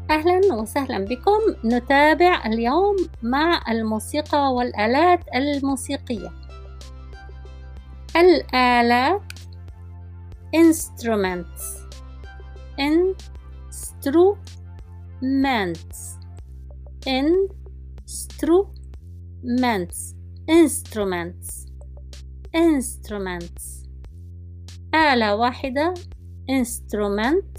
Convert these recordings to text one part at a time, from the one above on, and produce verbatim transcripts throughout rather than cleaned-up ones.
أهلا وسهلا بكم. نتابع اليوم مع الموسيقى والآلات الموسيقية. الآلات instruments instruments instruments instruments instruments آلة واحدة instrument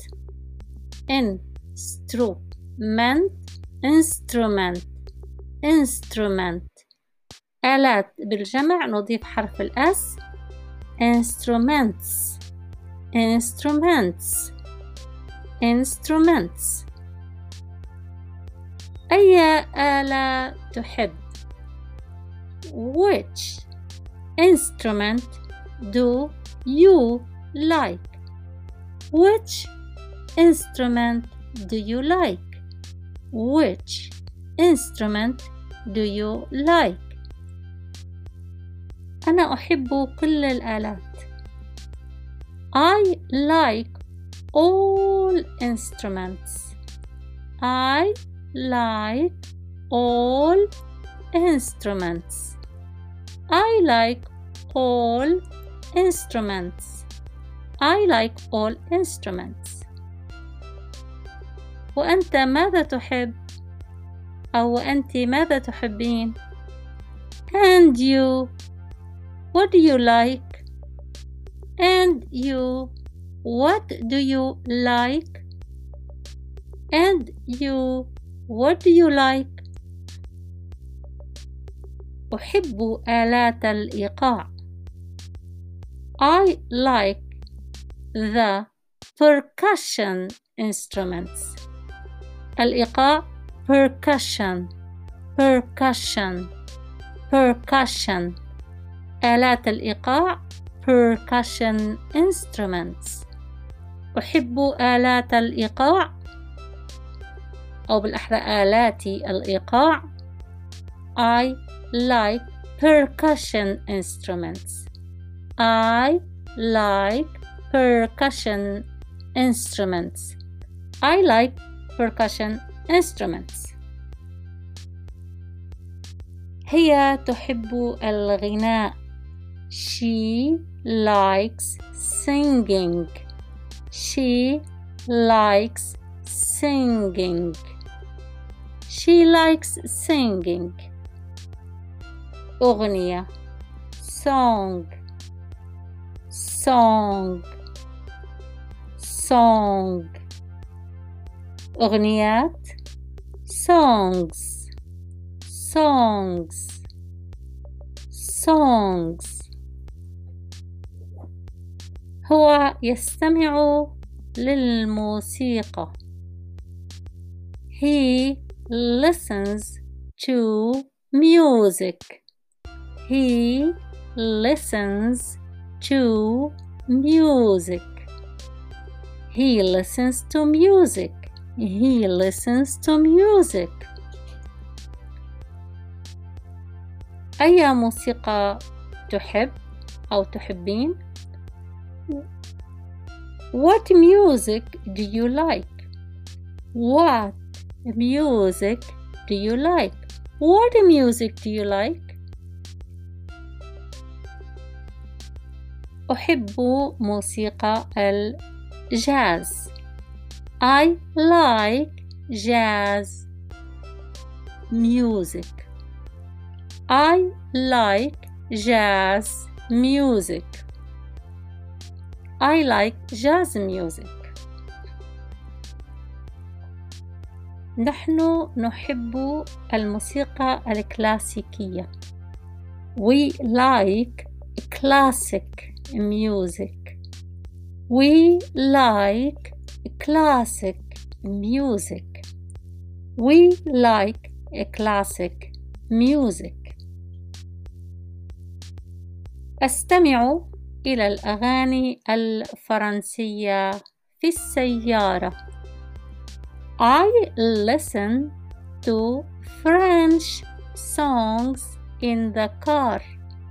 instrument instrument instrument آلات بالجمع نضيف حرف الأس instruments instruments instruments أي آلة تحب؟ Which instrument do you like? Which instrument do you like? Which instrument do you like? أنا أحب كل الآلات. I like all instruments. I like all instruments. I like all instruments. I like all instruments. وأنت ماذا تحب؟ أو أنت ماذا تحبين؟ And you, what do you like? And you, what do you like? And you, what do you like? أحب آلات الإيقاع. I like the percussion instruments. الإيقاع percussion percussion percussion آلات الإيقاع percussion instruments. أحب آلات الإيقاع أو بالأحرى آلات الإيقاع. I like percussion instruments. I like percussion instruments. I like percussion instruments. هي تحب الغناء. She likes singing. She likes singing. She likes singing. أغنية song song song أغنيات songs songs songs هو يستمع للموسيقى. He listens to music. He listens to music. He listens to music. He listens to music. أي موسيقى تحب أو تحبين؟ What music do you like? What music do you like? What music do you like? أحب موسيقى الجاز. I like jazz music. I like jazz music. I like jazz music. نحن نحب الموسيقى الكلاسيكية. We like classic music. We like classic music. We like classic music. أستمع إلى الأغاني الفرنسية في السيارة. I listen to French songs in the car.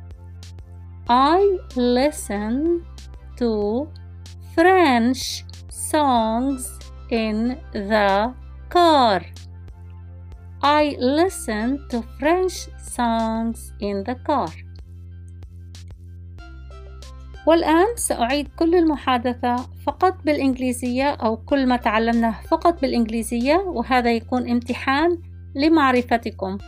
I listen to French songs in the car. I listen to French songs in the car. والآن سأعيد كل المحادثة فقط بالإنجليزية أو كل ما تعلمناه فقط بالإنجليزية، وهذا يكون امتحان لمعرفتكم.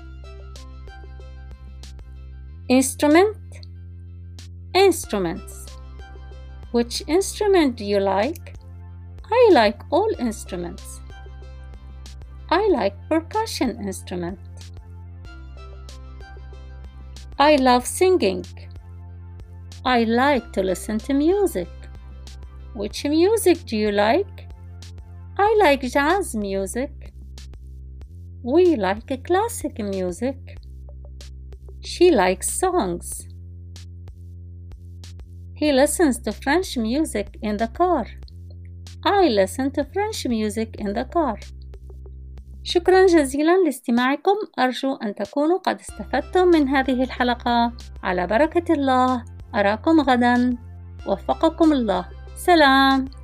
Instrument. Instruments. Which instrument do you like? I like all instruments. I like percussion instrument. I love singing. I like to listen to music. Which music do you like? I like jazz music. We like classic music. She likes songs. He listens to French music in the car. I listen to French music in the car. شكرا جزيلا لاستماعكم. أرجو أن تكونوا قد استفدتم من هذه الحلقة. على بركة الله. أراكم غدا. وفقكم الله. سلام.